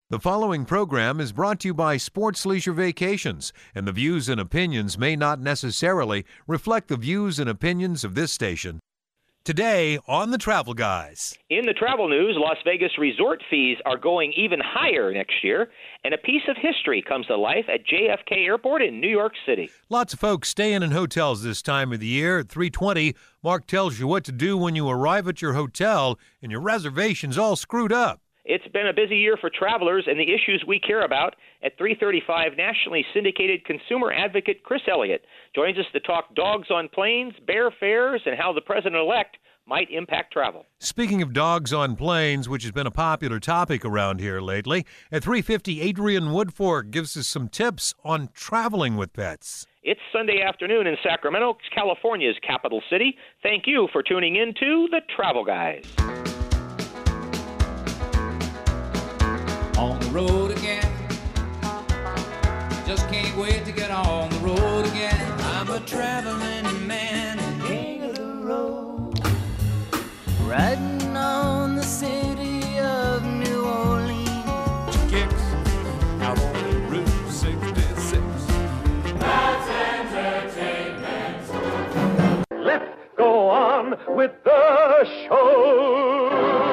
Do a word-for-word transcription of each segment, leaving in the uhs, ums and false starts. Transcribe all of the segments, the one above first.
The following program is brought to you by Sports Leisure Vacations, and the views and opinions may not necessarily reflect the views and opinions of this station. Today on The Travel Guys. In the travel news, Las Vegas resort fees are going even higher next year, and a piece of history comes to life at J F K Airport in New York City. Lots of folks staying in hotels this time of the year. At three twenty, Mark tells you what to do when you arrive at your hotel and your reservation's all screwed up. It's been a busy year for travelers and the issues we care about. At three thirty-five, nationally syndicated consumer advocate Chris Elliott joins us to talk dogs on planes, bear fares, and how the president-elect might impact travel. Speaking of dogs on planes, which has been a popular topic around here lately, at three fifty, Adrian Woodfork gives us some tips on traveling with pets. It's Sunday afternoon in Sacramento, California's capital city. Thank you for tuning in to The Travel Guys. On the road again, just can't wait to get on the road again. I'm a traveling man, king of the road, riding on the city of New Orleans. Kicks out on Route sixty-six. That's entertainment. Let's go on with the show.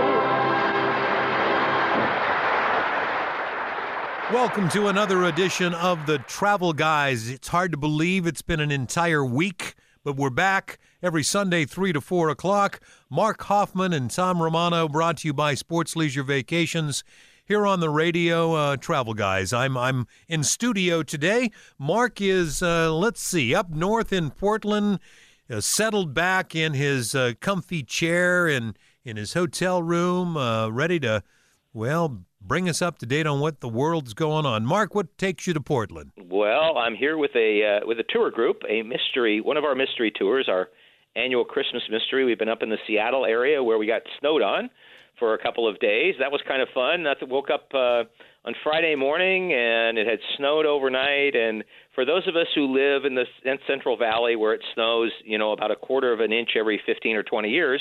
Welcome to another edition of The Travel Guys. It's hard to believe it's been an entire week, but we're back every Sunday, three to four o'clock. Mark Hoffman and Tom Romano, brought to you by Sports Leisure Vacations here on the radio. uh, Travel Guys. I'm I'm in studio today. Mark is, uh, let's see, up north in Portland, uh, settled back in his uh, comfy chair and in his hotel room, uh, ready to, well, bring us up to date on what the world's going on. Mark, what takes you to Portland? Well, I'm here with a uh, with a tour group, a mystery, one of our mystery tours, our annual Christmas mystery. We've been up in the Seattle area where we got snowed on for a couple of days. That was kind of fun. I woke up uh, on Friday morning and it had snowed overnight. And for those of us who live in the Central Valley where it snows, you know, about a quarter of an inch every fifteen or twenty years,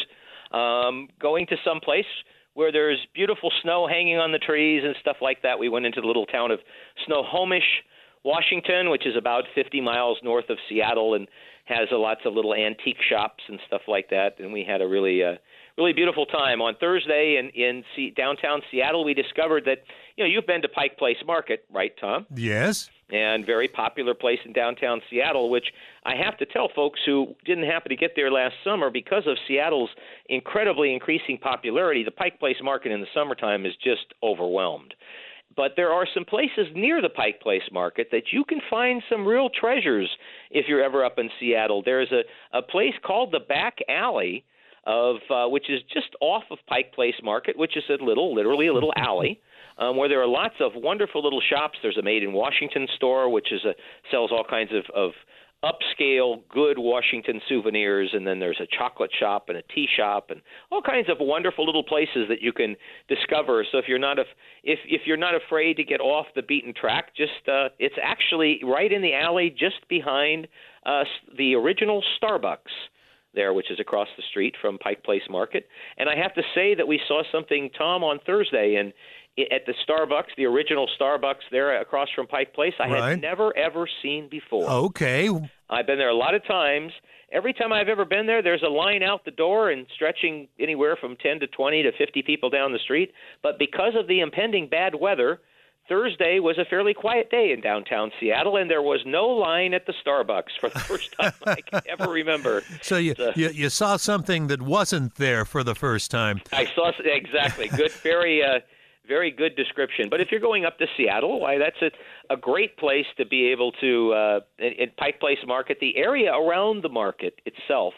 um, going to some place where there's beautiful snow hanging on the trees and stuff like that. We went into the little town of Snohomish, Washington, which is about fifty miles north of Seattle and has a, lots of little antique shops and stuff like that. And we had a really, uh, really beautiful time. On Thursday in, in C- downtown Seattle, we discovered that, you know, you've been to Pike Place Market, right, Tom? Yes. And very popular place in downtown Seattle, which I have to tell folks who didn't happen to get there last summer, because of Seattle's incredibly increasing popularity, the Pike Place Market in the summertime is just overwhelmed. But there are some places near the Pike Place Market that you can find some real treasures if you're ever up in Seattle. There's a, a place called the Back Alley, of uh, which is just off of Pike Place Market, which is a little, literally a little alley, um, where there are lots of wonderful little shops. There's a Made in Washington store, which is a, sells all kinds of, of upscale, good Washington souvenirs, and then there's a chocolate shop and a tea shop and all kinds of wonderful little places that you can discover. So if you're not af- if if you're not afraid to get off the beaten track, just uh, it's actually right in the alley, just behind uh, the original Starbucks there, which is across the street from Pike Place Market. And I have to say that we saw something, Tom, on Thursday, and at the Starbucks, the original Starbucks there across from Pike Place, I Right. had never, ever seen before. Okay. I've been there a lot of times. Every time I've ever been there, there's a line out the door and stretching anywhere from ten to twenty to fifty people down the street. But because of the impending bad weather, Thursday was a fairly quiet day in downtown Seattle, and there was no line at the Starbucks for the first time I can ever remember. So you, So- you you saw something that wasn't there for the first time. I saw exactly good, very, uh, very good description. But if you're going up to Seattle, why that's a, a great place to be able to. Uh, in, in Pike Place Market, the area around the market itself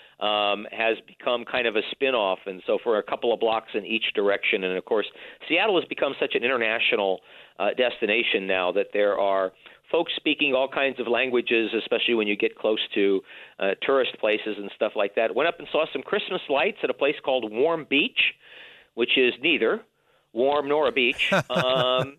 um, has become kind of a spin-off, and so for a couple of blocks in each direction. And of course, Seattle has become such an international uh, destination now that there are folks speaking all kinds of languages, especially when you get close to uh, tourist places and stuff like that. Went up and saw some Christmas lights at a place called Warm Beach, which is neither warm nor a beach. Um,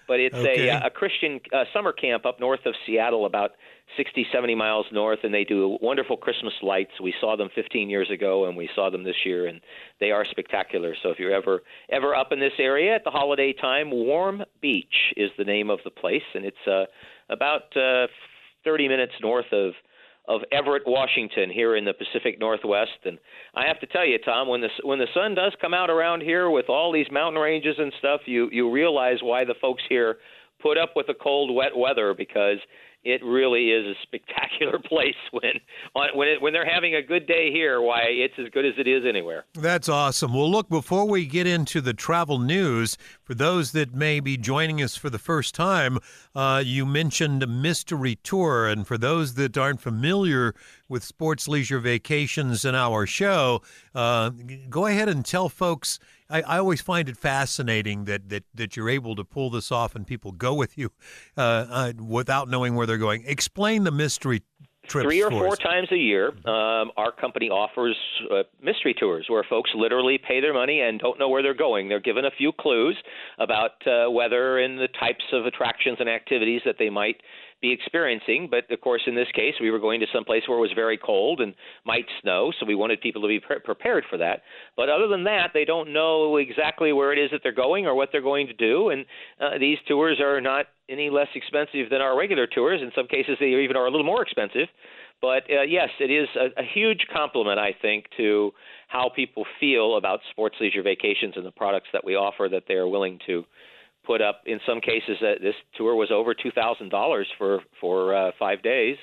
but it's Okay. a, a Christian uh, summer camp up north of Seattle, about sixty, seventy miles north, and they do wonderful Christmas lights. We saw them fifteen years ago, and we saw them this year, and they are spectacular. So if you're ever ever up in this area at the holiday time, Warm Beach is the name of the place, and it's uh, about uh, thirty minutes north of of Everett, Washington, here in the Pacific Northwest. And I have to tell you, Tom, when the when the sun does come out around here with all these mountain ranges and stuff, you you realize why the folks here put up with the cold, wet weather, because it really is a spectacular place when when it, when they're having a good day here. Why, it's as good as it is anywhere. That's awesome. Well, look, before we get into the travel news, for those that may be joining us for the first time, uh, you mentioned a mystery tour. And for those that aren't familiar with Sports Leisure Vacations and our show, uh, go ahead and tell folks. I, I always find it fascinating that, that, that you're able to pull this off and people go with you uh, uh, without knowing where they're going. Explain the mystery trips Three or for four us. times a year, um, our company offers uh, mystery tours where folks literally pay their money and don't know where they're going. They're given a few clues about uh, weather and the types of attractions and activities that they might be experiencing. But, of course, in this case, we were going to some place where it was very cold and might snow, so we wanted people to be pre- prepared for that. But other than that, they don't know exactly where it is that they're going or what they're going to do. And uh, these tours are not any less expensive than our regular tours. In some cases, they even are a little more expensive. But, uh, yes, it is a, a huge compliment, I think, to how people feel about Sports Leisure Vacations and the products that we offer that they are willing to put up. In some cases, uh, this tour was over two thousand dollars for, for uh, five days.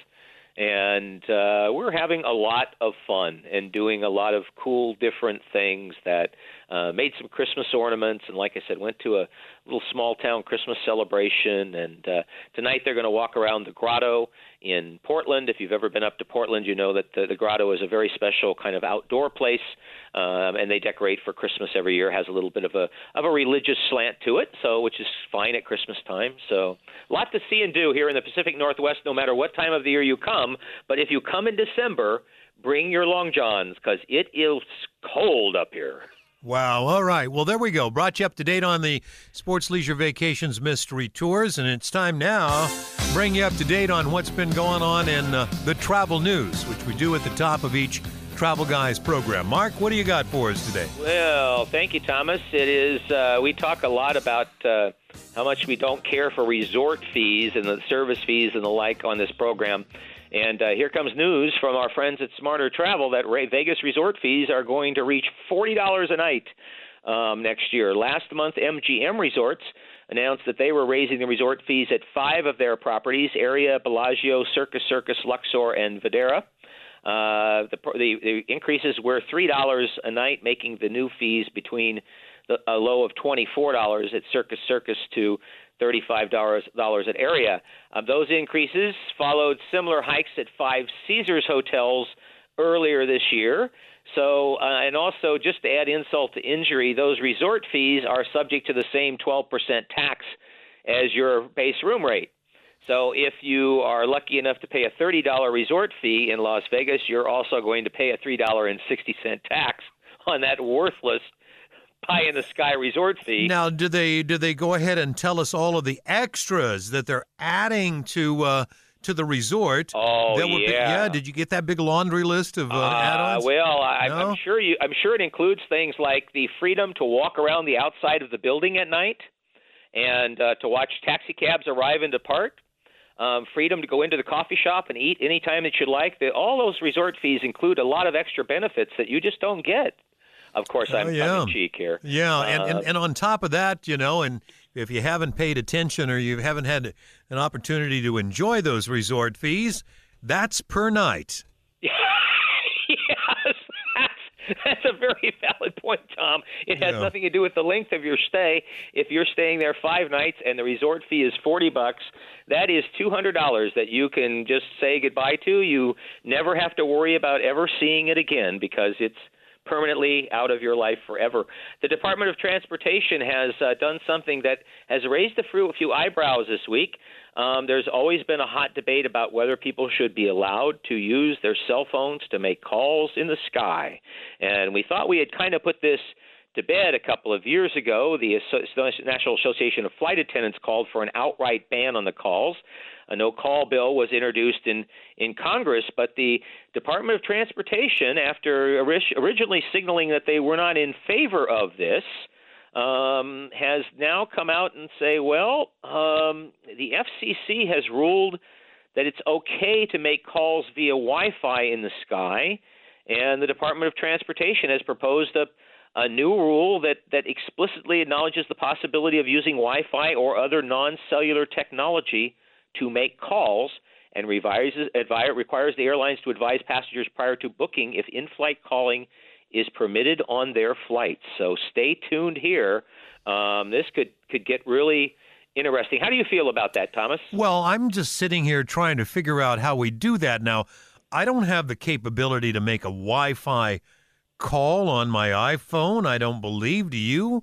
And uh, we're having a lot of fun and doing a lot of cool, different things that uh, made some Christmas ornaments. And like I said, went to a little small-town Christmas celebration. And uh, tonight they're going to walk around the grotto in Portland. If you've ever been up to Portland, you know that the, the grotto is a very special kind of outdoor place. Um, and they decorate for Christmas every year. It has a little bit of a of a religious slant to it, so which is fine at Christmas time. So a lot to see and do here in the Pacific Northwest, no matter what time of the year you come. But if you come in December, bring your long johns because it is cold up here. Wow. All right. Well, there we go. Brought you up to date on the Sports Leisure Vacations Mystery Tours, and it's time now to bring you up to date on what's been going on in uh, the travel news, which we do at the top of each Travel Guys program. Mark, what do you got for us today? Well, thank you, Thomas. It is, uh, we talk a lot about uh, how much we don't care for resort fees and the service fees and the like on this program. And uh, here comes news from our friends at Smarter Travel that Vegas resort fees are going to reach forty dollars a night um, next year. Last month, M G M Resorts announced that they were raising the resort fees at five of their properties, Aria, Bellagio, Circus Circus, Luxor, and Videra. Uh, the, the, the increases were three dollars a night, making the new fees between the, a low of twenty-four dollars at Circus Circus to thirty-five dollars at Aria. Uh, those increases followed similar hikes at five Caesars hotels earlier this year. So, uh, and also, just to add insult to injury, those resort fees are subject to the same twelve percent tax as your base room rate. So if you are lucky enough to pay a thirty dollars resort fee in Las Vegas, you're also going to pay a three dollars and sixty cents tax on that worthless pie-in-the-sky resort fee. Now, do they do they go ahead and tell us all of the extras that they're adding to uh, to the resort? Oh, that would yeah. Be, yeah. Did you get that big laundry list of uh, uh, add-ons? Well, I, No? I'm sure you. I'm sure it includes things like the freedom to walk around the outside of the building at night, and uh, to watch taxi cabs arrive and depart. Um, freedom to go into the coffee shop and eat anytime that you like. The, all those resort fees include a lot of extra benefits that you just don't get. Of course, I'm Oh, yeah. tongue-in-cheek here. Yeah, and, and, Uh, and on top of that, you know, and if you haven't paid attention or you haven't had an opportunity to enjoy those resort fees, that's per night. yes, that's, that's a very valid point, Tom. It has Yeah. nothing to do with the length of your stay. If you're staying there five nights and the resort fee is forty bucks, that is two hundred dollars that you can just say goodbye to. You never have to worry about ever seeing it again because it's permanently out of your life forever. The Department of Transportation has uh, done something that has raised a few, a few eyebrows this week. Um, there's always been a hot debate about whether people should be allowed to use their cell phones to make calls in the sky. And we thought we had kind of put this to bed a couple of years ago. The National Association of Flight Attendants called for an outright ban on the calls. A no-call bill was introduced in, in Congress, but the Department of Transportation, after originally signaling that they were not in favor of this, um, has now come out and say, well, um, the F C C has ruled that it's okay to make calls via Wi-Fi in the sky, and the Department of Transportation has proposed a, a new rule that, that explicitly acknowledges the possibility of using Wi-Fi or other non-cellular technology to make calls, and revises, advise, requires the airlines to advise passengers prior to booking if in-flight calling is permitted on their flights. So stay tuned here. Um, this could, could get really interesting. How do you feel about that, Thomas? Well, I'm just sitting here trying to figure out how we do that. Now, I don't have the capability to make a Wi-Fi call on my iPhone, I don't believe. Do you?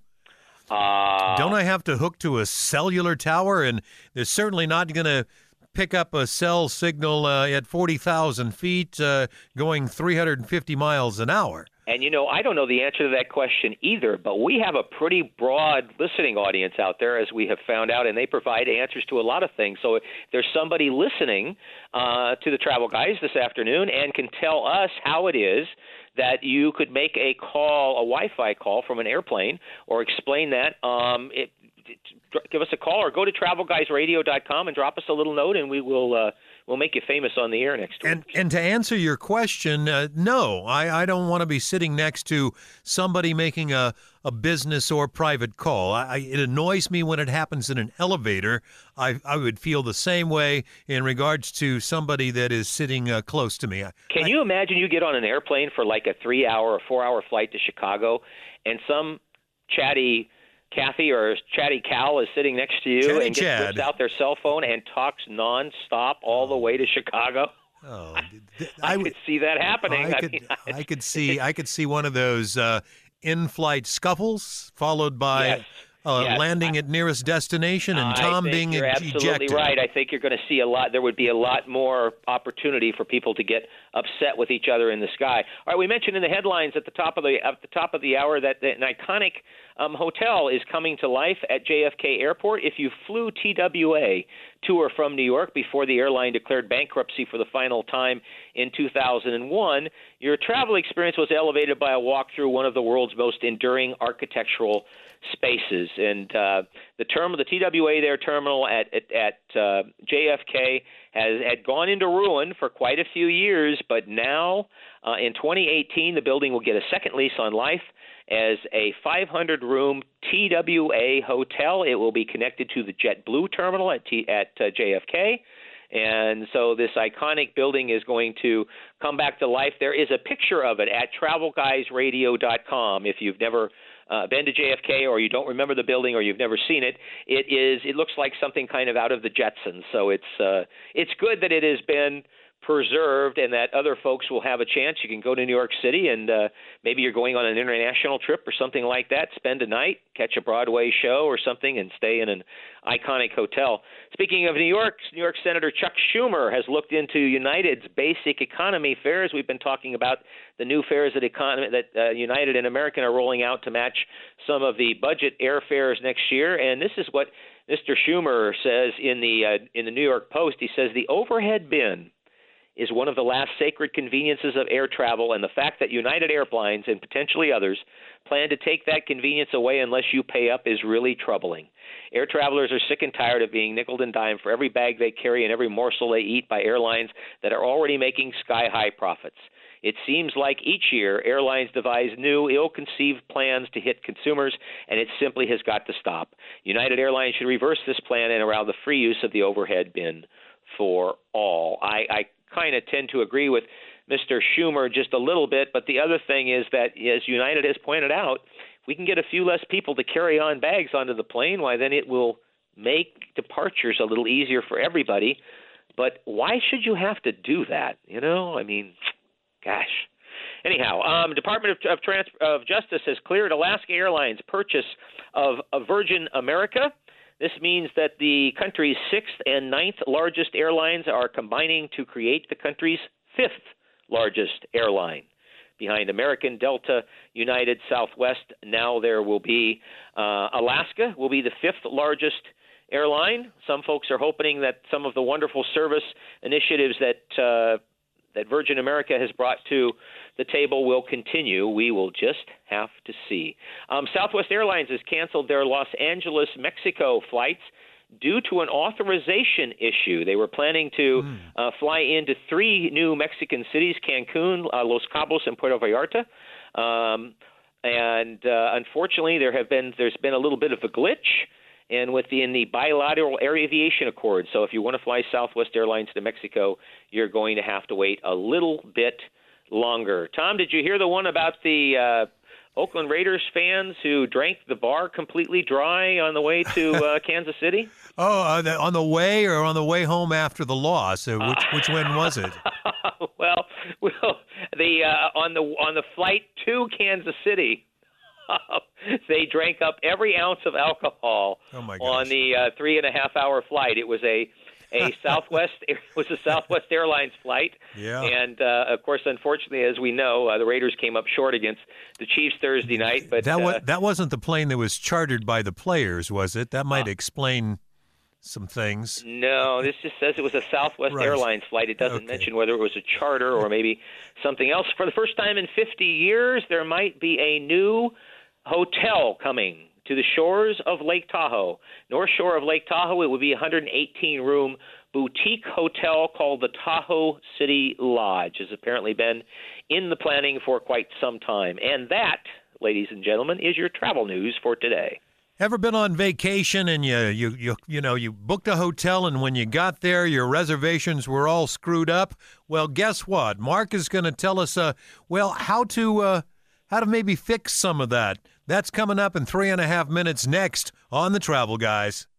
Uh, don't I have to hook to a cellular tower? And they're certainly not going to pick up a cell signal uh, at forty thousand feet uh, going three hundred fifty miles an hour. And, you know, I don't know the answer to that question either, but we have a pretty broad listening audience out there, as we have found out, and they provide answers to a lot of things. So if there's somebody listening uh, to the Travel Guys this afternoon and can tell us how it is that you could make a call, a Wi-Fi call from an airplane, or explain that, um, it, it, give us a call or go to travel guys radio dot com and drop us a little note, and we will uh, we'll make you famous on the air next week. And, and to answer your question, uh, no, I, I don't want to be sitting next to somebody making a, a business or private call. I, it annoys me when it happens in an elevator. I, I would feel the same way in regards to somebody that is sitting uh, close to me. I, Can I, you imagine you get on an airplane for like a three-hour or four-hour flight to Chicago, and some chatty Kathy or chatty Cal is sitting next to you Chatty and just Chad. whips out their cell phone and talks nonstop all the way to Chicago? Oh, I, I could see that happening. I I could, mean, I could see, I could see one of those uh, in-flight scuffles followed by Yes. uh, Yes. landing at nearest destination and I Tom think being you're ejected. absolutely right. I think you're going to see a lot. There would be a lot more opportunity for people to get upset with each other in the sky. All right, we mentioned in the headlines at the top of the at the top of the hour that an iconic um, hotel is coming to life at J F K Airport. If you flew T W A to or from New York before the airline declared bankruptcy for the final time in two thousand one, your travel experience was elevated by a walk through one of the world's most enduring architectural spaces. And uh, the term the T W A there terminal at at, at uh, J F K has had gone into ruin for quite a few years, but now uh, in twenty eighteen the building will get a second lease on life as a five hundred room T W A hotel. It will be connected to the JetBlue terminal at T, at uh, J F K. And so this iconic building is going to come back to life. There is a picture of it at travel guys radio dot com. If you've never uh, been to J F K, or you don't remember the building, or you've never seen it, it is. It looks like something kind of out of the Jetsons. So it's uh, it's good that it has been preserved and that other folks will have a chance. You can go to New York City and uh, maybe you're going on an international trip or something like that, spend a night, catch a Broadway show or something, and stay in an iconic hotel. Speaking of New York, New York Senator Chuck Schumer has looked into United's basic economy fares. We've been talking about the new fares that, economy, that uh, United and American are rolling out to match some of the budget airfares next year, and this is what Mister Schumer says in the uh, in the New York Post. He says the overhead bin is one of the last sacred conveniences of air travel, and the fact that United Airlines and potentially others plan to take that convenience away unless you pay up is really troubling. Air travelers are sick and tired of being nickeled and dimed for every bag they carry and every morsel they eat by airlines that are already making sky-high profits. It seems like each year airlines devise new, ill-conceived plans to hit consumers, and it simply has got to stop. United Airlines should reverse this plan and allow the free use of the overhead bin for all. I, I kind of tend to agree with Mister Schumer just a little bit, but the other thing is that, as United has pointed out, if we can get a few less people to carry on bags onto the plane, why then it will make departures a little easier for everybody. But why should you have to do that? You know, I mean, gosh. Anyhow, um, Department of, of, Trans- of Justice has cleared Alaska Airlines' purchase of, of Virgin America. This means that the country's sixth and ninth largest airlines are combining to create the country's fifth largest airline. behind American, Delta, United, Southwest. Now there will be uh, Alaska will be the fifth largest airline. Some folks are hoping that some of the wonderful service initiatives that uh, that Virgin America has brought to the table will continue. We will just have to see. Um, Southwest Airlines has canceled their Los Angeles, Mexico flights due to an authorization issue. They were planning to mm. uh, fly into three new Mexican cities, Cancun, uh, Los Cabos, and Puerto Vallarta. Um, and uh, unfortunately, there have been there's been a little bit of a glitch and within the bilateral air aviation accord. So if you want to fly Southwest Airlines to Mexico, you're going to have to wait a little bit longer. Tom, did you hear the one about the uh, Oakland Raiders fans who drank the bar completely dry on the way to uh, Kansas City? Oh, uh, the, on the way or on the way home after the loss? Uh, which which one was it? well, well, the uh, on the on the flight to Kansas City, they drank up every ounce of alcohol oh my on the uh, three and a half hour flight. It was a a Southwest it was a Southwest Airlines flight, yeah. and uh, of course, unfortunately, as we know, uh, the Raiders came up short against the Chiefs Thursday night. But that was, uh, that wasn't the plane that was chartered by the players, was it? That might uh, explain some things. No, this just says it was a Southwest right. Airlines flight. It doesn't okay. mention whether it was a charter or maybe something else. For the first time in fifty years, there might be a new hotel coming to the shores of Lake Tahoe. North shore of Lake Tahoe, it would be a one hundred eighteen room boutique hotel called the Tahoe City Lodge. Has apparently been in the planning for quite some time. And that, ladies and gentlemen, is your travel news for today. Ever been on vacation and you you you you know you booked a hotel and when you got there your reservations were all screwed up? Well, guess what? Mark is going to tell us uh well how to uh how to maybe fix some of that. That's coming up in three and a half minutes next on The Travel Guys.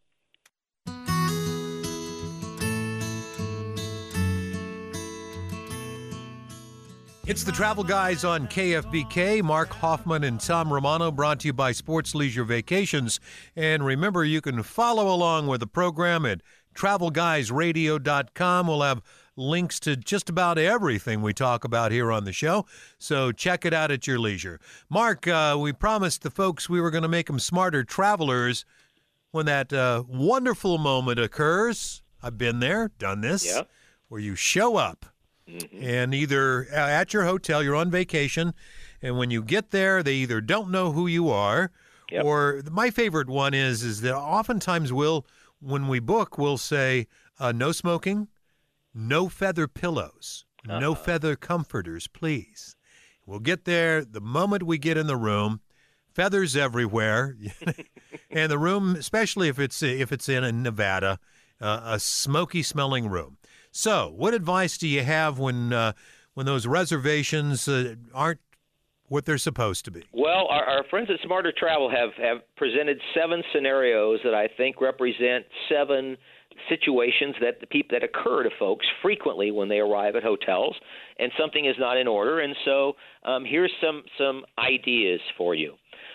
It's The Travel Guys on K F B K. Mark Hoffman and Tom Romano, brought to you by Sports Leisure Vacations. And remember, you can follow along with the program at travel guys radio dot com. We'll have links to just about everything we talk about here on the show, so check it out at your leisure. Mark, uh, we promised the folks we were going to make them smarter travelers when that uh, wonderful moment occurs. I've been there, done this, yeah. where you show up. Mm-hmm. And either at your hotel, you're on vacation, and when you get there, they either don't know who you are, yep. or my favorite one is is that oftentimes we'll, when we book, we'll say uh, no smoking, no feather pillows, uh-huh. no feather comforters, please. We'll get there the moment we get in the room, feathers everywhere, and the room, especially if it's if it's in a Nevada, uh, a smoky-smelling room. So, what advice do you have when uh, when those reservations uh, aren't what they're supposed to be? Well, our, our friends at Smarter Travel have, have presented seven scenarios that I think represent seven situations that the people that occur to folks frequently when they arrive at hotels, and something is not in order. And so, um, here's some some ideas for you.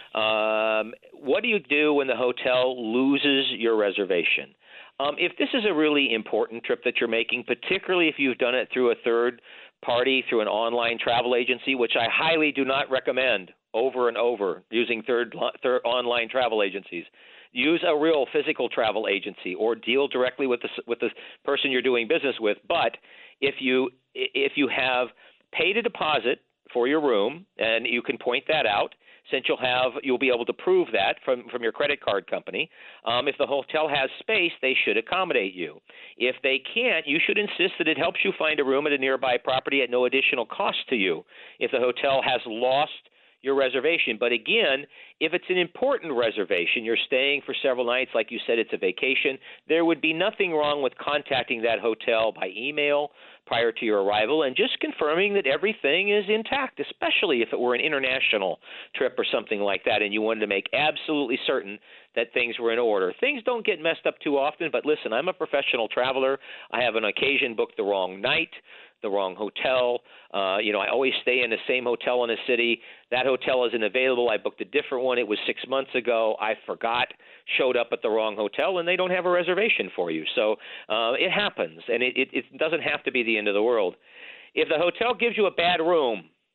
Um, what do you do when the hotel loses your reservation? Um, if this is a really important trip that you're making, particularly if you've done it through a third party, through an online travel agency, which I highly do not recommend over and over using third, third online travel agencies, use a real physical travel agency or deal directly with the with the person you're doing business with. But if you if you have paid a deposit for your room, and you can point that out, since you'll have you'll be able to prove that from, from your credit card company. Um, if the hotel has space, they should accommodate you. If they can't, you should insist that it helps you find a room at a nearby property at no additional cost to you if the hotel has lost your reservation. But again, if it's an important reservation, you're staying for several nights, like you said, it's a vacation, there would be nothing wrong with contacting that hotel by email prior to your arrival and just confirming that everything is intact, especially if it were an international trip or something like that and you wanted to make absolutely certain that things were in order. Things don't get messed up too often, but listen, I'm a professional traveler. I have on occasion booked the wrong night, the wrong hotel. Uh, you know, I always stay in the same hotel in a city. That hotel isn't available. I booked a different one. It was six months ago. I forgot, showed up at the wrong hotel, and they don't have a reservation for you. So uh, it happens, and it, it, it doesn't have to be the end of the world. If the hotel gives you a bad room,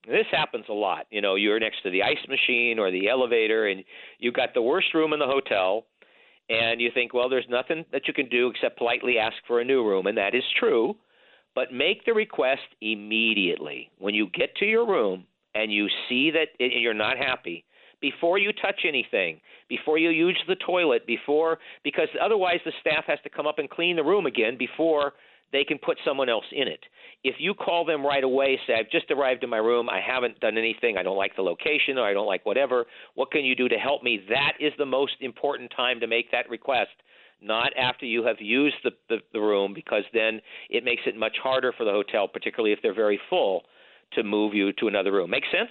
This happens a lot. You know, you're next to the ice machine or the elevator, and you got the worst room in the hotel, and you think, well, there's nothing that you can do except politely ask for a new room, and that is true. But make the request immediately. When you get to your room and you see that it, you're not happy, before you touch anything, before you use the toilet, before because otherwise the staff has to come up and clean the room again before they can put someone else in it. If you call them right away, say, I've just arrived in my room, I haven't done anything, I don't like the location, or I don't like whatever, what can you do to help me? That is the most important time to make that request, not after you have used the, the, the room, because then it makes it much harder for the hotel, particularly if they're very full, to move you to another room. Make sense?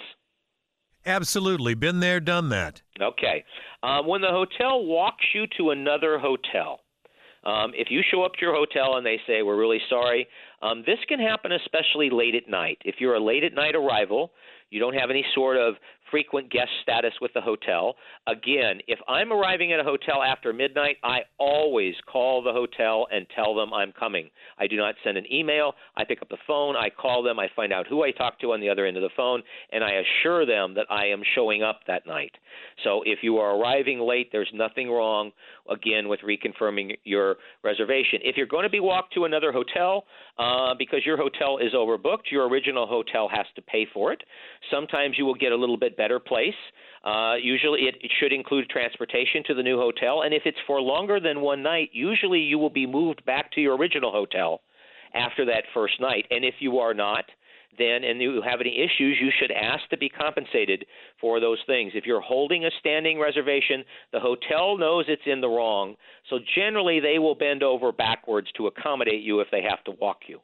Absolutely. Been there, done that. Okay. Um, when the hotel walks you to another hotel, Um, if you show up to your hotel and they say, we're really sorry, um, this can happen especially late at night. If you're a late at night arrival, you don't have any sort of frequent guest status with the hotel. Again, if I'm arriving at a hotel after midnight, I always call the hotel and tell them I'm coming. I do not send an email. I pick up the phone. I call them. I find out who I talked to on the other end of the phone, and I assure them that I am showing up that night. So if you are arriving late, there's nothing wrong, again, with reconfirming your reservation. If you're going to be walked to another hotel uh, because your hotel is overbooked, your original hotel has to pay for it. Sometimes you will get a little bit better place. Uh, usually it, it should include transportation to the new hotel, and if it's for longer than one night, usually you will be moved back to your original hotel after that first night. And if you are not, then and you have any issues, you should ask to be compensated for those things. If you're holding a standing reservation, the hotel knows it's in the wrong, so generally they will bend over backwards to accommodate you if they have to walk you.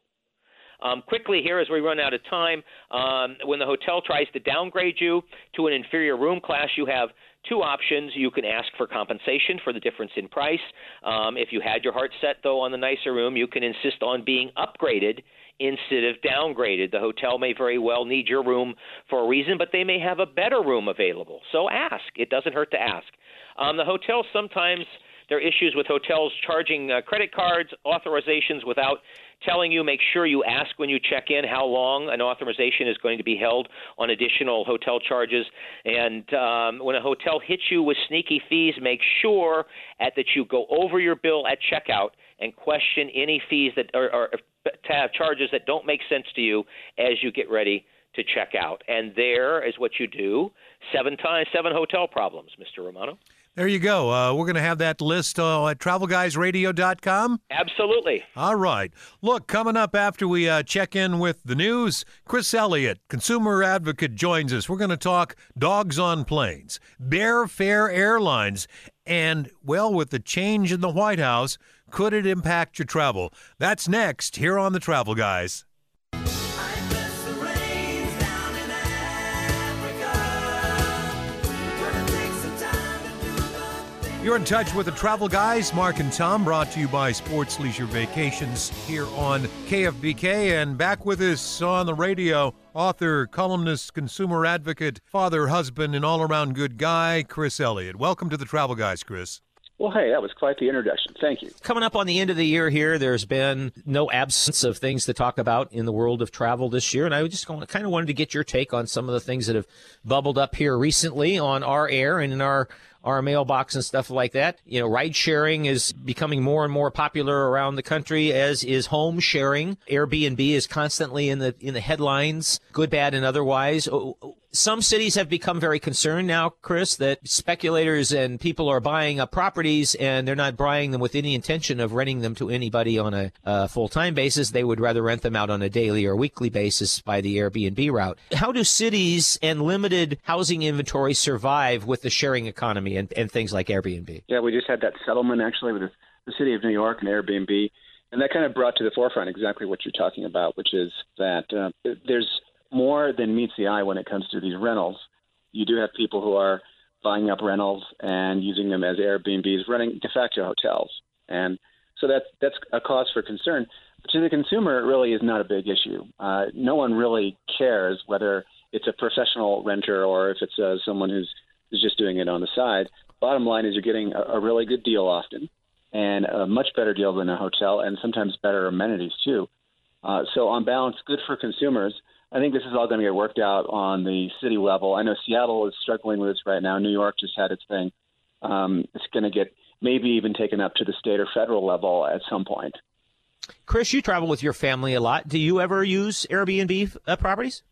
Um, quickly here, as we run out of time, um, when the hotel tries to downgrade you to an inferior room class, you have two options. You can ask for compensation for the difference in price. Um, if you had your heart set, though, on the nicer room, you can insist on being upgraded instead of downgraded. The hotel may very well need your room for a reason, but they may have a better room available. So ask. It doesn't hurt to ask. Um, the hotel sometimes there are issues with hotels charging uh, credit cards, authorizations without telling you. Make sure you ask when you check in how long an authorization is going to be held on additional hotel charges. And um, when a hotel hits you with sneaky fees, make sure at, that you go over your bill at checkout and question any fees that are, are to have charges that don't make sense to you as you get ready to check out. And there is what you do. Seven times, seven hotel problems, Mister Romano. There you go. Uh, we're going to have that list uh, at travel guys radio dot com. Absolutely. All right. Look, coming up after we uh, check in with the news, Chris Elliott, consumer advocate, joins us. We're going to talk dogs on planes, Bear Fare Airlines, and, well, with the change in the White House, could it impact your travel? That's next here on The Travel Guys. You're in touch with the Travel Guys, Mark and Tom, brought to you by Sports Leisure Vacations here on K F B K. And back with us on the radio, author, columnist, consumer advocate, father, husband, and all-around good guy, Chris Elliott. Welcome to the Travel Guys, Chris. Well, hey, that was quite the introduction. Thank you. Coming up on the end of the year here, there's been no absence of things to talk about in the world of travel this year. And I just kind of wanted to get your take on some of the things that have bubbled up here recently on our air and in our our mailbox and stuff like that. You know, ride sharing is becoming more and more popular around the country, as is home sharing. Airbnb is constantly in the in the headlines, good, bad, and otherwise. Some cities have become very concerned now, Chris, that speculators and people are buying up properties and they're not buying them with any intention of renting them to anybody on a uh, full-time basis. They would rather rent them out on a daily or weekly basis by the Airbnb route. How do cities and limited housing inventory survive with the sharing economy and, and things like Airbnb? Yeah, we just had that settlement actually with the, the city of New York and Airbnb, and that kind of brought to the forefront exactly what you're talking about, which is that uh, there's more than meets the eye when it comes to these rentals. You do have people who are buying up rentals and using them as Airbnbs, running de facto hotels. And so that, that's a cause for concern. But to the consumer, it really is not a big issue. Uh, no one really cares whether it's a professional renter or if it's uh, someone who's, who's just doing it on the side. Bottom line is you're getting a, a really good deal often, and a much better deal than a hotel, and sometimes better amenities too. Uh, so on balance, good for consumers. I think this is all going to get worked out on the city level. I know Seattle is struggling with this right now. New York just had its thing. Um, it's going to get maybe even taken up to the state or federal level at some point. Chris, you travel with your family a lot. Do you ever use Airbnb uh, properties?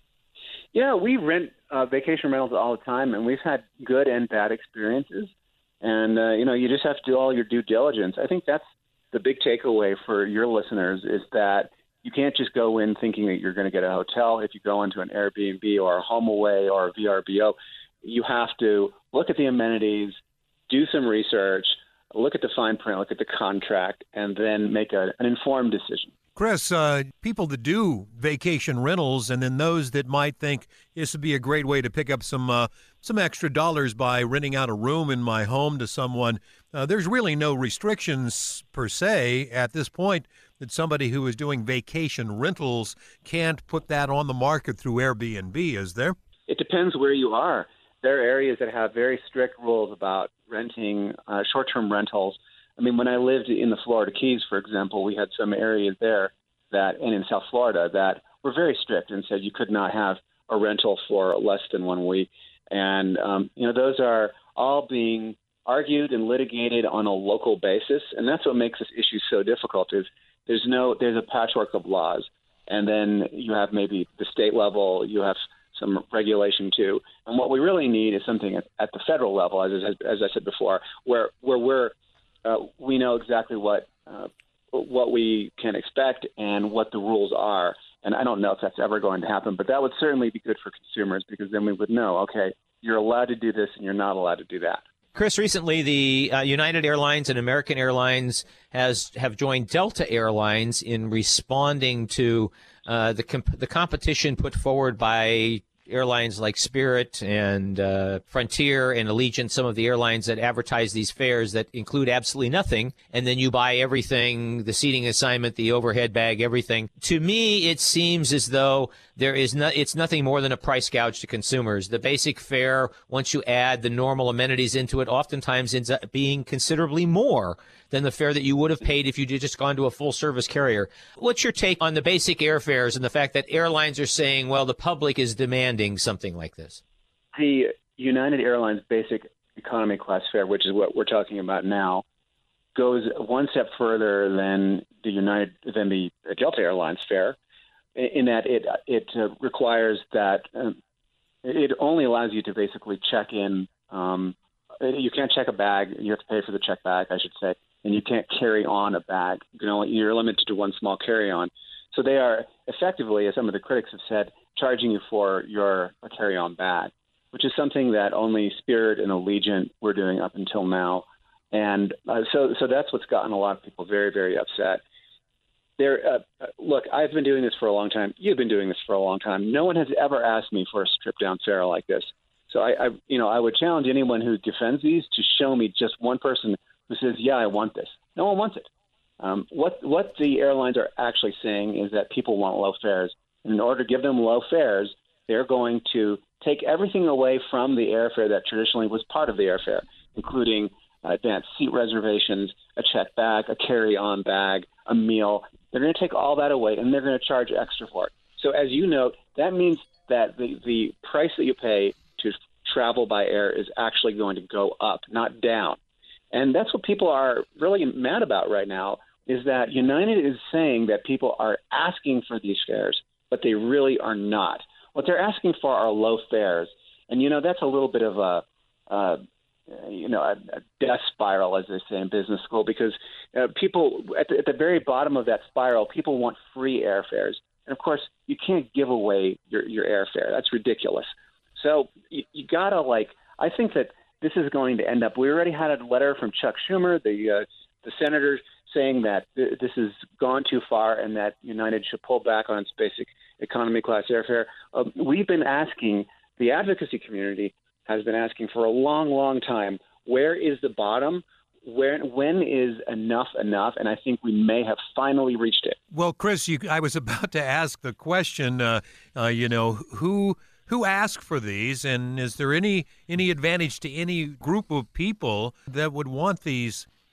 Yeah, we rent uh, vacation rentals all the time, and we've had good and bad experiences. And, uh, you know, you just have to do all your due diligence. I think that's the big takeaway for your listeners is that you can't just go in thinking that you're going to get a hotel. If you go into an Airbnb or a HomeAway or a V R B O, you have to look at the amenities, do some research, look at the fine print, look at the contract, and then make a, an informed decision. Chris, uh, people that do vacation rentals and then those that might think this would be a great way to pick up some uh, some extra dollars by renting out a room in my home to someone, uh, there's really no restrictions per se at this point that somebody who is doing vacation rentals can't put that on the market through Airbnb, is there? It depends where you are. There are areas that have very strict rules about renting uh, short-term rentals. I mean, when I lived in the Florida Keys, for example, we had some areas there that, and in South Florida, that were very strict and said you could not have a rental for less than one week. And, um, you know, those are all being argued and litigated on a local basis. And that's what makes this issue so difficult is there's no, there's a patchwork of laws. And then you have maybe the state level, you have some regulation too. And what we really need is something at, at the federal level, as, as, as I said before, where, where we're, Uh, we know exactly what uh, what we can expect and what the rules are. And I don't know if that's ever going to happen, but that would certainly be good for consumers because then we would know, okay, you're allowed to do this and you're not allowed to do that. Chris, recently the uh, United Airlines and American Airlines has have joined Delta Airlines in responding to uh, the comp- the competition put forward by airlines like Spirit and uh, Frontier and Allegiant, some of the airlines that advertise these fares that include absolutely nothing, and then you buy everything, the seating assignment, the overhead bag, everything. To me, it seems as though there is no, it's nothing more than a price gouge to consumers. The basic fare, once you add the normal amenities into it, oftentimes ends up being considerably more than the fare that you would have paid if you had just gone to a full-service carrier. What's your take on the basic airfares and the fact that airlines are saying, well, the public is demanding something like this? The United Airlines basic economy class fare, which is what we're talking about now, goes one step further than the United than the Delta Airlines fare, in that it it uh, requires that um, it only allows you to basically check in. Um, you can't check a bag. You have to pay for the check bag, I should say. And you can't carry on a bag. You know, you're limited to one small carry-on. So they are effectively, as some of the critics have said, charging you for your carry-on bag, which is something that only Spirit and Allegiant were doing up until now. And uh, so, so that's what's gotten a lot of people very, very upset. There, uh, look, I've been doing this for a long time. You've been doing this for a long time. No one has ever asked me for a stripped-down fare like this. So I, I, you know, I would challenge anyone who defends these to show me just one person who says, yeah, I want this. No one wants it. Um, what what the airlines are actually saying is that people want low fares. And in order to give them low fares, they're going to take everything away from the airfare that traditionally was part of the airfare, including uh, advanced seat reservations, a check bag, a carry-on bag, a meal. They're going to take all that away, and they're going to charge extra for it. So as you note, that means that the, the price that you pay to travel by air is actually going to go up, not down. And that's what people are really mad about right now, is that United is saying that people are asking for these fares, but they really are not. What they're asking for are low fares. And, you know, that's a little bit of a, uh, you know, a, a death spiral, as they say in business school, because uh, people at the, at the very bottom of that spiral, people want free airfares. And, of course, you can't give away your, your airfare. That's ridiculous. So you, you got to, like, I think that this is going to end up. We already had a letter from Chuck Schumer, the uh, the senator, saying that th- this has gone too far and that United should pull back on its basic economy class airfare. Uh, we've been asking, the advocacy community has been asking for a long, long time, where is the bottom? Where, when is enough enough? And I think we may have finally reached it. Well, Chris, you, I was about to ask the question, uh, uh, you know, who who asked for these, and is there any any advantage to any group of people that would want these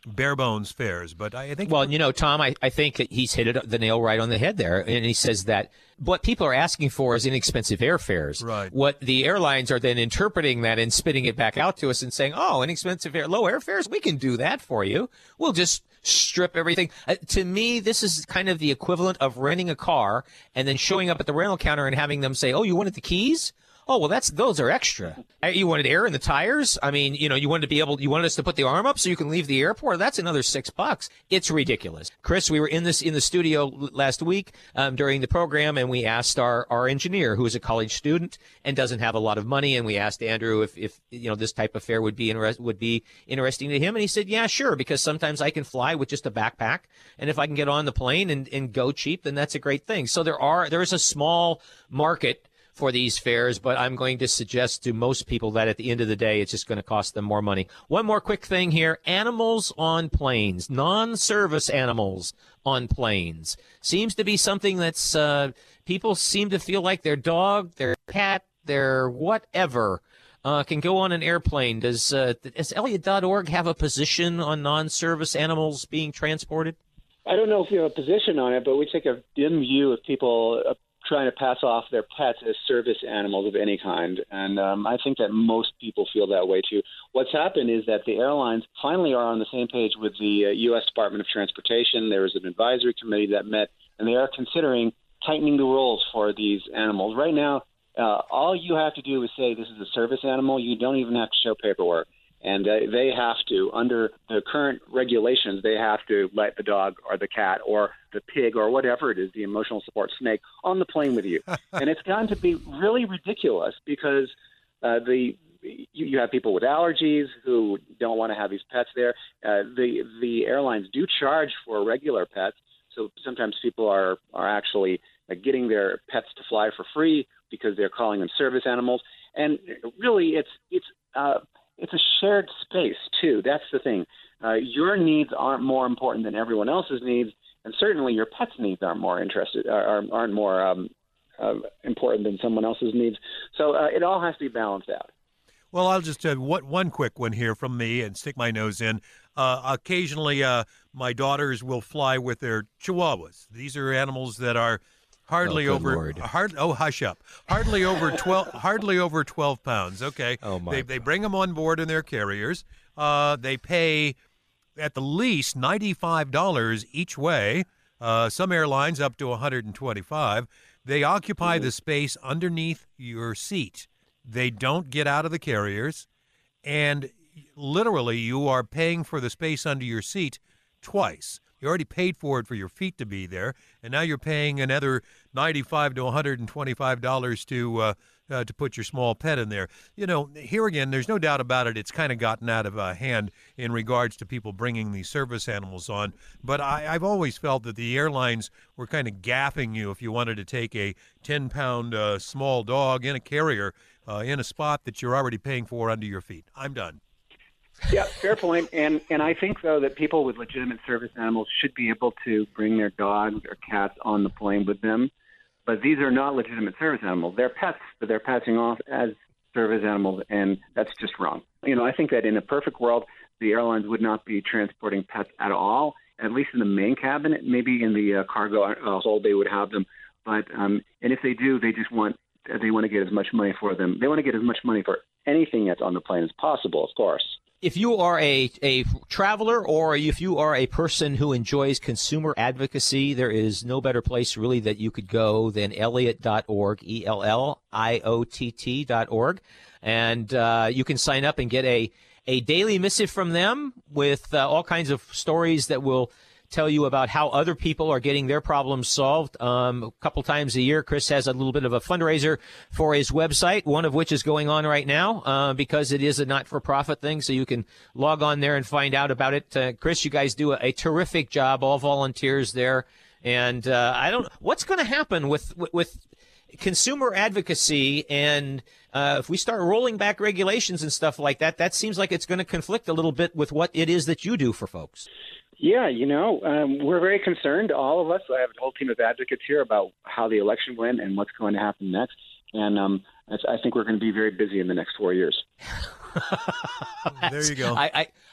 bare bones fares. But I think well, you know, Tom, I, I think he's hit it, the nail right on the head there. And he says that what people are asking for is inexpensive airfares. Right. What the airlines are then interpreting that and spitting it back out to us and saying, oh, inexpensive air, low airfares, we can do that for you. We'll just strip everything. Uh, to me, this is kind of the equivalent of renting a car and then showing up at the rental counter and having them say, oh, you wanted the keys? Oh, well, that's those are extra. You wanted air in the tires? I mean, you know, you wanted to be able, you wanted us to put the arm up so you can leave the airport? That's another six bucks. It's ridiculous. Chris, we were in this in the studio last week um, during the program, and we asked our, our engineer, who is a college student and doesn't have a lot of money, and we asked Andrew if, if you know, this type of fare would be interest, would be interesting to him, and he said, yeah, sure, because sometimes I can fly with just a backpack, and if I can get on the plane and, and go cheap, then that's a great thing. So there are there is a small market for these fares, but I'm going to suggest to most people that at the end of the day, it's just going to cost them more money. One more quick thing here. Animals on planes, non-service animals on planes, seems to be something that's, uh, people seem to feel like their dog, their cat, their whatever uh, can go on an airplane. Does, uh, does Elliot dot org have a position on non-service animals being transported? I don't know if you have a position on it, but we take a dim view of people uh, trying to pass off their pets as service animals of any kind. And um, I think that most people feel that way, too. What's happened is that the airlines finally are on the same page with the uh, U S Department of Transportation. There was an advisory committee that met, and they are considering tightening the rules for these animals. Right now, uh, all you have to do is say this is a service animal. You don't even have to show paperwork. And uh, they have to, under the current regulations, they have to let the dog or the cat or the pig or whatever it is, the emotional support snake, on the plane with you. And it's gotten to be really ridiculous because uh, the you, you have people with allergies who don't want to have these pets there. Uh, the the airlines do charge for regular pets, so sometimes people are are actually uh, getting their pets to fly for free because they're calling them service animals. And really, it's it's uh, It's a shared space, too. That's the thing. Uh, your needs aren't more important than everyone else's needs, and certainly your pet's needs aren't more interested, are, aren't more um, uh, important than someone else's needs. So uh, it all has to be balanced out. Well, I'll just uh, one, one quick one here from me and stick my nose in. Uh, occasionally, uh, my daughters will fly with their chihuahuas. These are animals that are hardly oh, over Lord. hard oh hush up hardly over twelve hardly over twelve pounds. Okay. Oh my they, they bring them on board in their carriers. Uh, they pay at the least ninety-five dollars each way. Uh, some airlines up to one hundred twenty-five. They occupy mm-hmm. the space underneath your seat. They don't get out of the carriers, and literally you are paying for the space under your seat twice. You already paid for it for your feet to be there, and now you're paying another ninety-five to one hundred twenty-five dollars to uh, uh, to put your small pet in there. You know, here again, there's no doubt about it. It's kind of gotten out of uh, hand in regards to people bringing these service animals on. But I, I've always felt that the airlines were kind of gaffing you if you wanted to take a ten-pound uh, small dog in a carrier uh, in a spot that you're already paying for under your feet. I'm done. Yeah, fair point. And and I think, though, that people with legitimate service animals should be able to bring their dogs or cats on the plane with them. But these are not legitimate service animals. They're pets, but they're passing off as service animals, and that's just wrong. You know, I think that in a perfect world, the airlines would not be transporting pets at all, at least in the main cabin. Maybe in the uh, cargo uh, hold they would have them. But um, and if they do, they just want they want to get as much money for them. They want to get as much money for anything that's on the plane as possible, of course. If you are a, a traveler or if you are a person who enjoys consumer advocacy, there is no better place really that you could go than Elliot dot org, E L L I O T T dot org. And uh, you can sign up and get a, a daily missive from them with uh, all kinds of stories that will tell you about how other people are getting their problems solved. Um, a couple times a year, Chris has a little bit of a fundraiser for his website, one of which is going on right now uh, because it is a not-for-profit thing, so you can log on there and find out about it. Uh, Chris, you guys do a, a terrific job, all volunteers there. And uh, I don't what's going to happen with, with, with consumer advocacy and uh, if we start rolling back regulations and stuff like that, that seems like it's going to conflict a little bit with what it is that you do for folks. Yeah, you know, um, we're very concerned, all of us. I have a whole team of advocates here about how the election went and what's going to happen next. And um, I think we're going to be very busy in the next four years. There you go. I, I,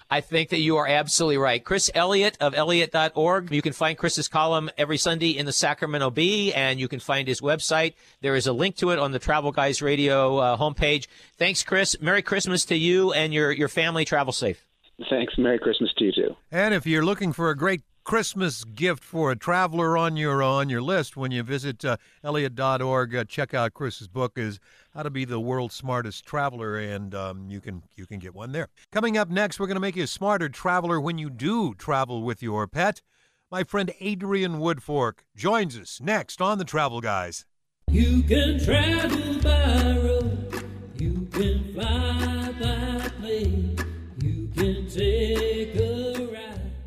I think that you are absolutely right. Chris Elliott of Elliott dot org. You can find Chris's column every Sunday in the Sacramento Bee, and you can find his website. There is a link to it on the Travel Guys Radio uh, homepage. Thanks, Chris. Merry Christmas to you and your, your family. Travel safe. Thanks. Merry Christmas to you, too. And if you're looking for a great Christmas gift for a traveler on your on your list when you visit uh, Elliott dot org, uh, check out Chris's book, is How to Be the World's Smartest Traveler, and um, you can you can get one there. Coming up next, we're going to make you a smarter traveler when you do travel with your pet. My friend Adrian Woodfork joins us next on the Travel Guys. You can travel by road, you can fly by plane, you can take a ride.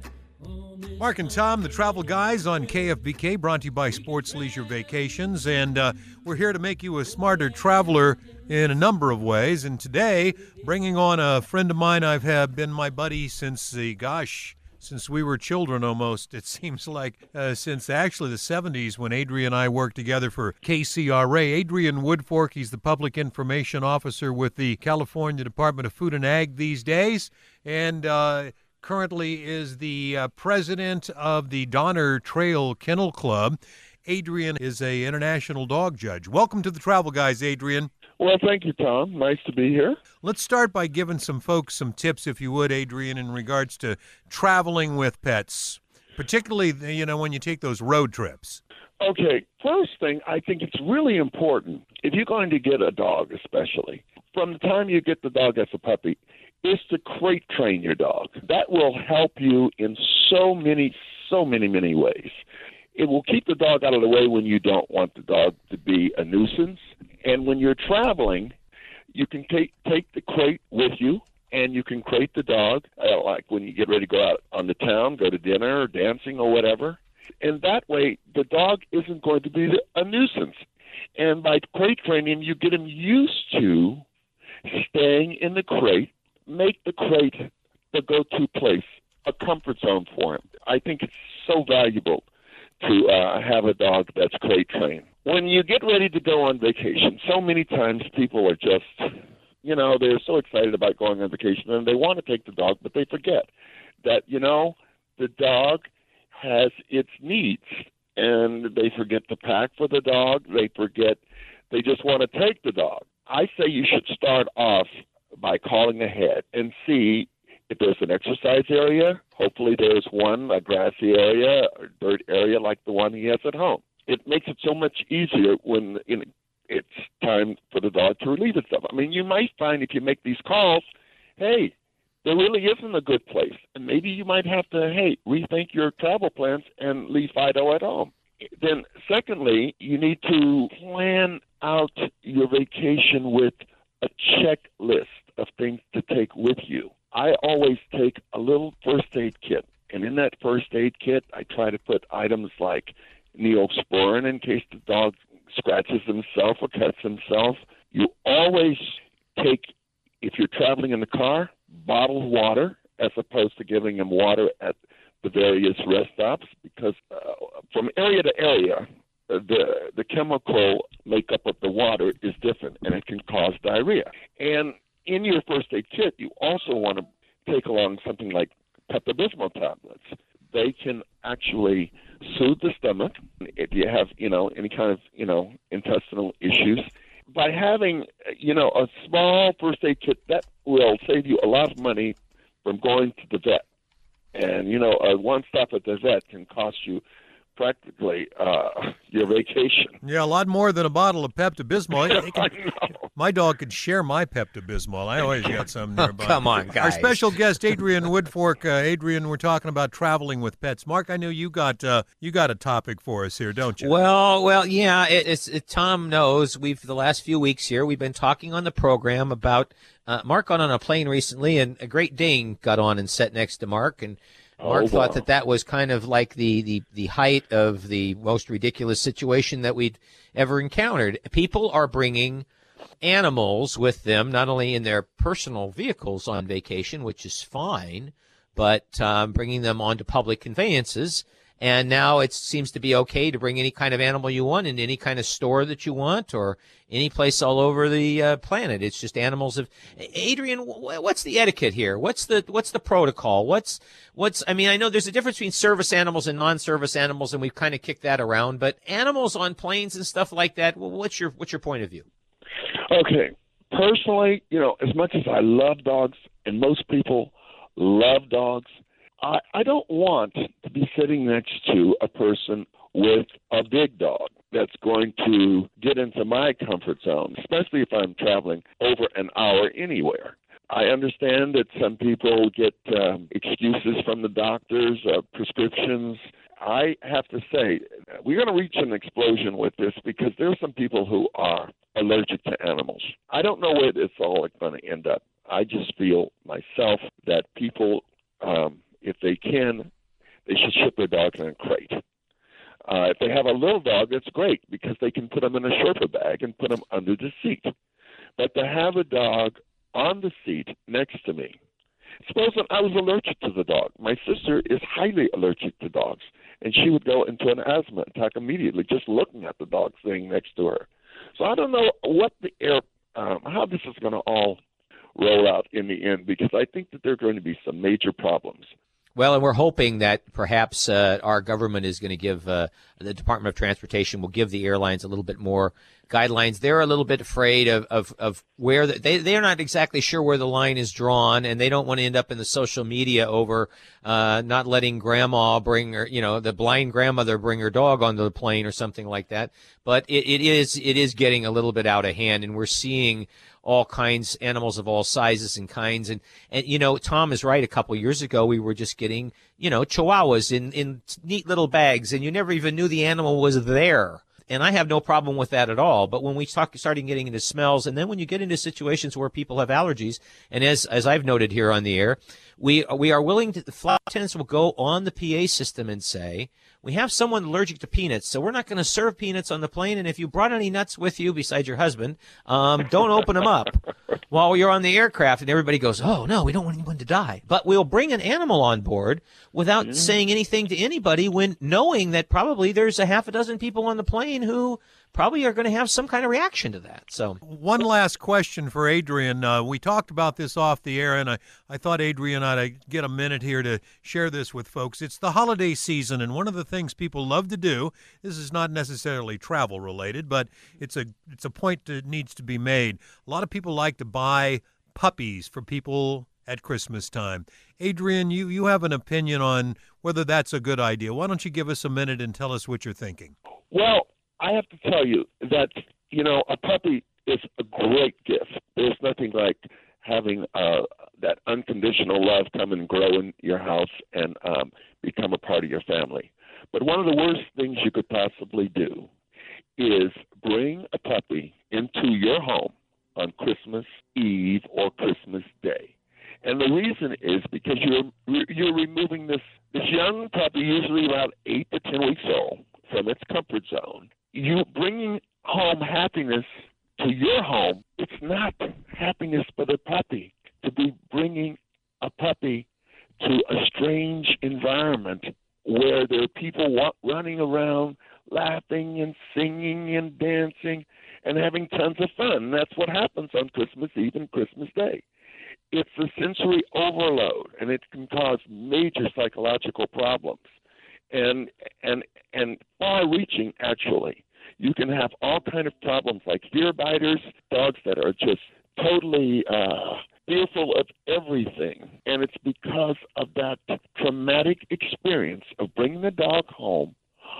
Mark and Tom, the Travel Guys on K F B K, brought to you by Sports Leisure Vacations. And uh, we're here to make you a smarter traveler in a number of ways. And today, bringing on a friend of mine, I've had been my buddy since the, gosh, since we were children almost. It seems like uh, since actually the seventies when Adrian and I worked together for K C R A. Adrian Woodfork, he's the Public Information Officer with the California Department of Food and Ag these days. And uh currently is the uh, president of the Donner Trail Kennel Club. Adrian is a international dog judge. Welcome to the Travel Guys, Adrian. Well, thank you, Tom. Nice to be here. Let's start by giving some folks some tips, if you would, Adrian, in regards to traveling with pets, particularly, you know, when you take those road trips. Okay, first thing, I think it's really important, if you're going to get a dog especially, from the time you get the dog as a puppy, is to crate train your dog. That will help you in so many, so many, many ways. It will keep the dog out of the way when you don't want the dog to be a nuisance. And when you're traveling, you can take take the crate with you, and you can crate the dog, uh, like when you get ready to go out on the town, go to dinner or dancing or whatever. And that way, the dog isn't going to be a nuisance. And by crate training, you get him used to staying in the crate. Make the crate the go-to place, a comfort zone for him. I think it's so valuable to uh, have a dog that's crate trained. When you get ready to go on vacation, so many times people are just, you know, they're so excited about going on vacation and they want to take the dog, but they forget that, you know, the dog has its needs, and they forget to pack for the dog. They forget, they just want to take the dog. I say you should start off by calling ahead and see if there's an exercise area. Hopefully there's one, a grassy area or dirt area like the one he has at home. It makes it so much easier when in, it's time for the dog to relieve itself. I mean, you might find if you make these calls, hey, there really isn't a good place. And maybe you might have to, hey, rethink your travel plans and leave Fido at home. Then secondly, you need to plan out your vacation with a checklist of things to take with you. I always take a little first aid kit, and in that first aid kit, I try to put items like Neosporin in case the dog scratches himself or cuts himself. You always take, if you're traveling in the car, bottled water as opposed to giving him water at the various rest stops, because uh, from area to area, the the chemical makeup of the water is different, and it can cause diarrhea. And in your first aid kit, you also want to take along something like Pepto-Bismol tablets. They can actually soothe the stomach if you have, you know, any kind of, you know, intestinal issues. By having, you know, a small first aid kit, that will save you a lot of money from going to the vet. And, you know, a one stop at the vet can cost you practically uh, your vacation. Yeah, a lot more than a bottle of Pepto-Bismol. I know. My dog could share my Pepto-Bismol. I always got some nearby. Oh, come on, guys. Our special guest, Adrian Woodfork. Uh, Adrian, we're talking about traveling with pets. Mark, I know you got uh, you got a topic for us here, don't you? Well, well, yeah. It, it's it, Tom knows we've the last few weeks here we've been talking on the program about uh, Mark got on a plane recently, and a Great Dane got on and sat next to Mark, and Mark Oh, thought wow. that that was kind of like the, the, the height of the most ridiculous situation that we'd ever encountered. People are bringing animals with them, not only in their personal vehicles on vacation, which is fine, but um, bringing them onto public conveyances. And now it seems to be okay to bring any kind of animal you want in any kind of store that you want or any place all over the uh, planet. It's just animals of Adrian. What's the etiquette here? What's the what's the protocol? What's what's I mean, I know there's a difference between service animals and non-service animals, and we've kind of kicked that around. But animals on planes and stuff like that. What's your what's your point of view? Okay, personally, you know, as much as I love dogs, and most people love dogs, I, I don't want to be sitting next to a person with a big dog that's going to get into my comfort zone, especially if I'm traveling over an hour anywhere. I understand that some people get um, excuses from the doctors, uh, prescriptions. I have to say, we're going to reach an explosion with this because there are some people who are allergic to animals. I don't know where it's all going to end up. I just feel myself that people, um, if they can, they should ship their dogs in a crate. Uh, if they have a little dog, that's great because they can put them in a Sherpa bag and put them under the seat. But to have a dog on the seat next to me, suppose that I was allergic to the dog. My sister is highly allergic to dogs, and she would go into an asthma attack immediately just looking at the dog sitting next to her. So I don't know what the air, um, how this is going to all roll out in the end, because I think that there are going to be some major problems. Well, and we're hoping that perhaps uh, our government is going to give, uh, the Department of Transportation will give the airlines a little bit more guidelines. They're a little bit afraid of, of, of where the, they, they're not exactly sure where the line is drawn, and they don't want to end up in the social media over uh, not letting grandma bring her, you know, the blind grandmother bring her dog onto the plane or something like that. But it, it is it is getting a little bit out of hand, and we're seeing all kinds, animals of all sizes and kinds. And, and you know, Tom is right. A couple of years ago, we were just getting, you know, chihuahuas in, in neat little bags, and you never even knew the animal was there. And I have no problem with that at all. But when we start starting getting into smells, and then when you get into situations where people have allergies, and as as I've noted here on the air, we we are willing to, the flight attendants will go on the P A system and say, we have someone allergic to peanuts, so we're not going to serve peanuts on the plane. And if you brought any nuts with you besides your husband, um, don't open them up while you're on the aircraft. And everybody goes, oh, no, we don't want anyone to die. But we'll bring an animal on board without mm. saying anything to anybody, when knowing that probably there's a half a dozen people on the plane who probably are going to have some kind of reaction to that. So one last question for Adrian. Uh, we talked about this off the air, and I, I thought Adrian ought to get a minute here to share this with folks. It's the holiday season, and one of the things people love to do, this is not necessarily travel related, but it's a it's a point that needs to be made. A lot of people like to buy puppies for people at Christmas time. Adrian, you, you have an opinion on whether that's a good idea. Why don't you give us a minute and tell us what you're thinking? Well, I have to tell you that, you know, a puppy is a great gift. There's nothing like having uh, that unconditional love come and grow in your house and um, become a part of your family. But one of the worst things you could possibly do is bring a puppy into your home on Christmas Eve or Christmas Day. And the reason is because you're you're removing this, this young puppy, usually about eight to ten weeks old, from its comfort zone. You bringing home happiness to your home. It's not happiness for the puppy to be bringing a puppy to a strange environment where there are people wa- running around, laughing and singing and dancing and having tons of fun. And that's what happens on Christmas Eve and Christmas Day. It's a sensory overload, and it can cause major psychological problems. And and and far-reaching, actually. You can have all kind of problems like fear biters, dogs that are just totally uh, fearful of everything. And it's because of that traumatic experience of bringing the dog home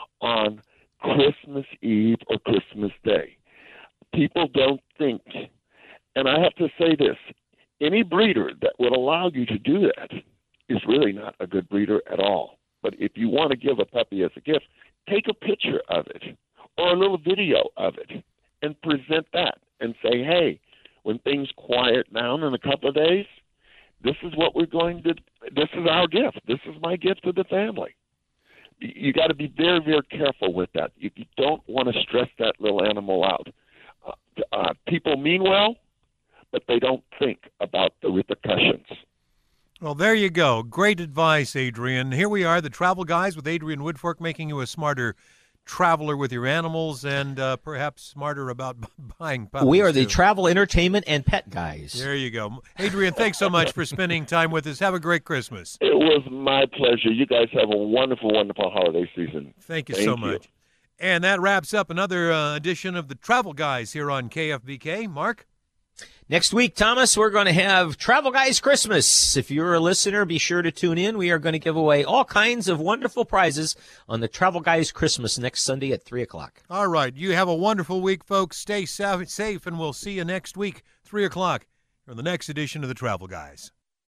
on Christmas Eve or Christmas Day. People don't think. And I have to say this, any breeder that would allow you to do that is really not a good breeder at all. But if you want to give a puppy as a gift, take a picture of it or a little video of it and present that and say, hey, when things quiet down in a couple of days, this is what we're going to, this is our gift. This is my gift to the family. You got to be very, very careful with that. You, you don't want to stress that little animal out. Uh, uh, people mean well, but they don't think about the repercussions. Well, there you go. Great advice, Adrian. Here we are, the Travel Guys with Adrian Woodfork, making you a smarter traveler with your animals and uh, perhaps smarter about buying puppies. We are the too. travel, entertainment, and pet guys. There you go. Adrian, thanks so much for spending time with us. Have a great Christmas. It was my pleasure. You guys have a wonderful, wonderful holiday season. Thank you Thank so you. much. And that wraps up another uh, edition of the Travel Guys here on K F B K. Mark? Next week, Thomas, we're going to have Travel Guys Christmas. If you're a listener, be sure to tune in. We are going to give away all kinds of wonderful prizes on the Travel Guys Christmas next Sunday at three o'clock. All right. You have a wonderful week, folks. Stay safe, and we'll see you next week, three o'clock, for the next edition of the Travel Guys.